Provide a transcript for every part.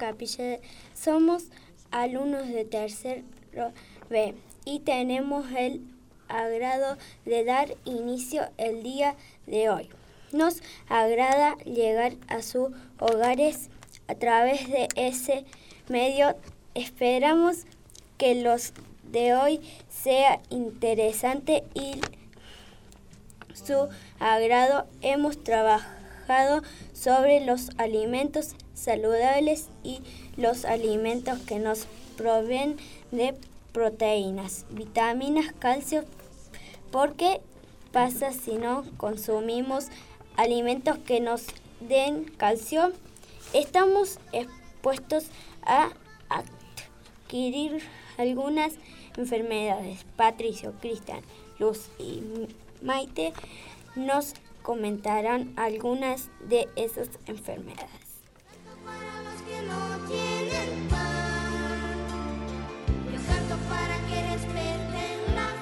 Capilla. Somos alumnos de tercero B y tenemos el agrado de dar inicio el día de hoy. Nos agrada llegar a sus hogares a través de ese medio. Esperamos que los de hoy sea interesante y su agrado. Hemos trabajado sobre los alimentos saludables y los alimentos que nos proveen de proteínas, vitaminas, calcio. ¿Por qué pasa si no consumimos alimentos que nos den calcio? Estamos expuestos a adquirir algunas enfermedades. Patricio, Cristian, Luz y Maite nos comentarán algunas de esas enfermedades. Para los que no tienen pan, yo canto para que desperten la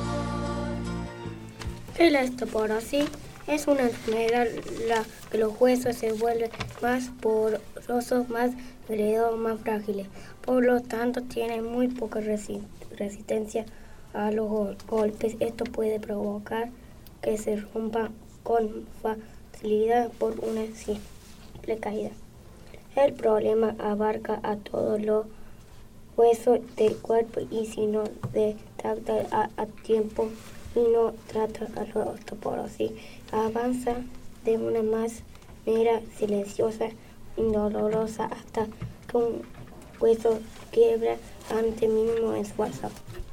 flor. La osteoporosis es una enfermedad en la que los huesos se vuelven más porosos, más agregados, más frágiles. Por lo tanto, tienen muy poca resistencia a los golpes. Esto puede provocar que se rompa con facilidad por una simple caída. El problema abarca a todos los huesos del cuerpo y si no detecta a tiempo y no trata a la osteoporosis, avanza de una manera silenciosa y dolorosa hasta que un hueso quiebra ante mínimo esfuerzo.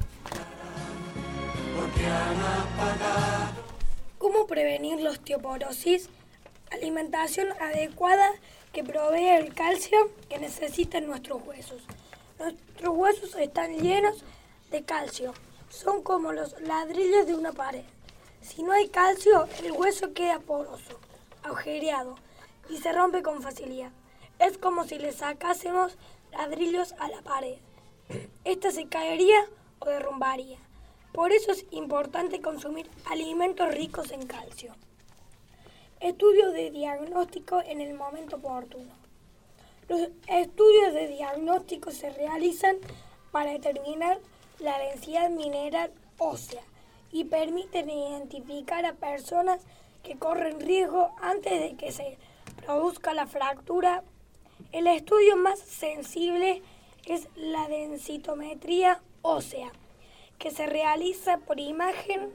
¿Cómo prevenir la osteoporosis? Alimentación adecuada que provee el calcio que necesitan nuestros huesos. Nuestros huesos están llenos de calcio. Son como los ladrillos de una pared. Si no hay calcio, el hueso queda poroso, agujereado y se rompe con facilidad. Es como si le sacásemos ladrillos a la pared. Esta se caería o derrumbaría. Por eso es importante consumir alimentos ricos en calcio. Estudios de diagnóstico en el momento oportuno. Los estudios de diagnóstico se realizan para determinar la densidad mineral ósea y permiten identificar a personas que corren riesgo antes de que se produzca la fractura. El estudio más sensible es la densitometría ósea, que se realiza por imágenes.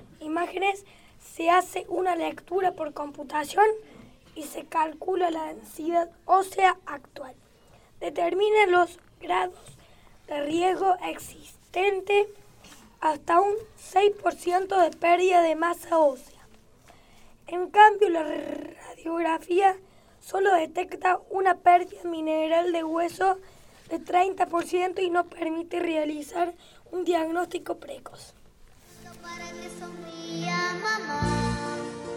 Se hace una lectura por computación y se calcula la densidad ósea actual. Determina los grados de riesgo existente hasta un 6% de pérdida de masa ósea. En cambio, la radiografía solo detecta una pérdida mineral de hueso de 30% y no permite realizar un diagnóstico precoz. Para que sonría mamá.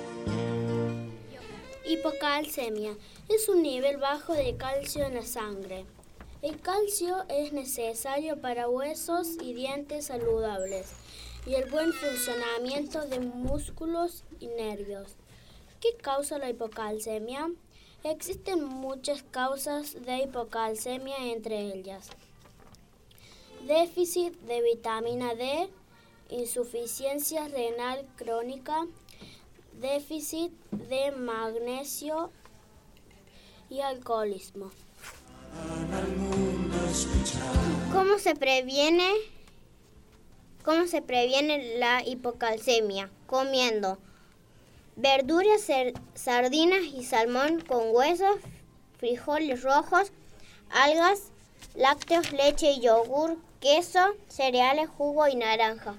Hipocalcemia es un nivel bajo de calcio en la sangre. El calcio es necesario para huesos y dientes saludables y el buen funcionamiento de músculos y nervios. ¿Qué causa la hipocalcemia? Existen muchas causas de hipocalcemia, entre ellas déficit de vitamina D, insuficiencia renal crónica, déficit de magnesio y alcoholismo. ¿Cómo se previene la hipocalcemia? Comiendo verduras, sardinas y salmón con huesos, frijoles rojos, algas, lácteos, leche y yogur, queso, cereales, jugo y naranja.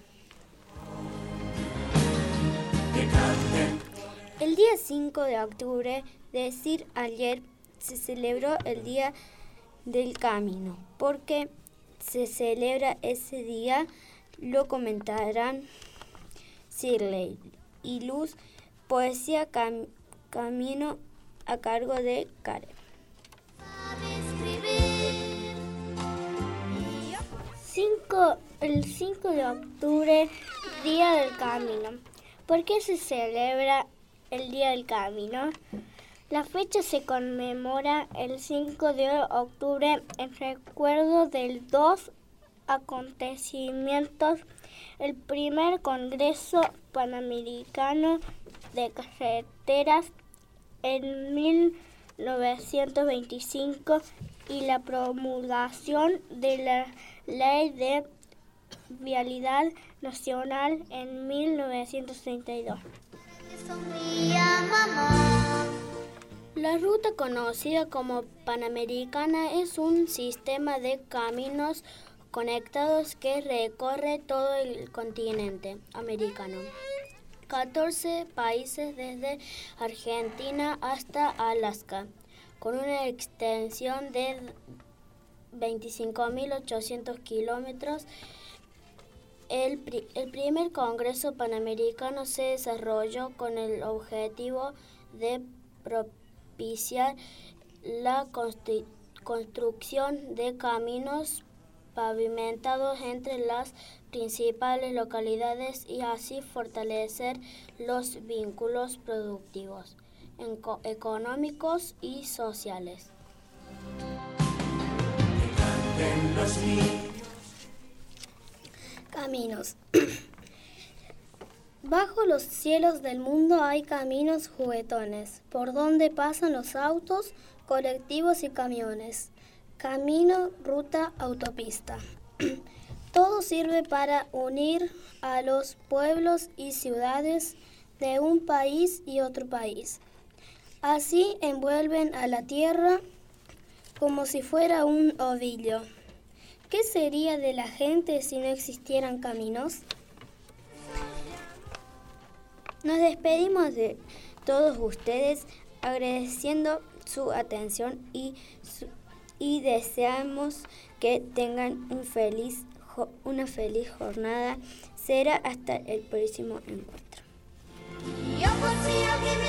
El día 5 de octubre, decir ayer, se celebró el Día del Camino. ¿Por qué se celebra ese día? Lo comentarán Shirley y Luz. Poesía Camino a cargo de Karen. El 5 de octubre, Día del Camino. ¿Por qué se celebra el Día del Camino? La fecha se conmemora el 5 de octubre en recuerdo de dos acontecimientos. El primer Congreso Panamericano de Carreteras en 1925 y la promulgación de la Ley de Vialidad Nacional en 1932. La ruta conocida como Panamericana es un sistema de caminos conectados que recorre todo el continente americano. 14 países desde Argentina hasta Alaska, con una extensión de 25.800 kilómetros. El primer Congreso Panamericano se desarrolló con el objetivo de propiciar la construcción de caminos pavimentados entre las principales localidades y así fortalecer los vínculos productivos, económicos y sociales. Caminos. Bajo los cielos del mundo hay caminos juguetones, por donde pasan los autos, colectivos y camiones. Camino, ruta, autopista. Todo sirve para unir a los pueblos y ciudades de un país y otro país. Así envuelven a la tierra como si fuera un ovillo. ¿Qué sería de la gente si no existieran caminos? Nos despedimos de todos ustedes agradeciendo su atención y deseamos que tengan una feliz jornada. Será hasta el próximo encuentro. Yo consigo que